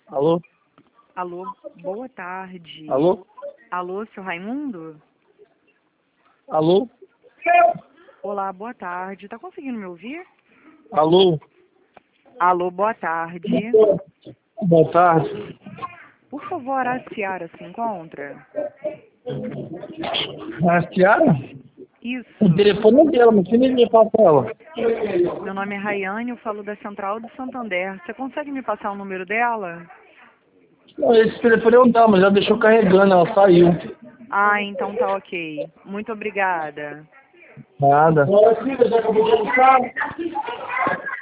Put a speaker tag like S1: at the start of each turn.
S1: Alô?
S2: Alô, boa tarde.
S1: Alô?
S2: Alô, seu Raimundo?
S1: Alô?
S2: Olá, boa tarde. Tá conseguindo me ouvir?
S1: Alô?
S2: Alô, boa tarde.
S1: Boa tarde.
S2: Por favor, a Ciara se encontra?
S1: A Ciara?
S2: Isso.
S1: O telefone é dela, mas quem me passa ela?
S2: Meu nome é Rayane, eu falo da Central do Santander. Você consegue me passar o número dela?
S1: Não, esse telefone é o dela, mas ela deixou carregando, ela saiu.
S2: Ah, então tá ok. Muito obrigada.
S1: Nada.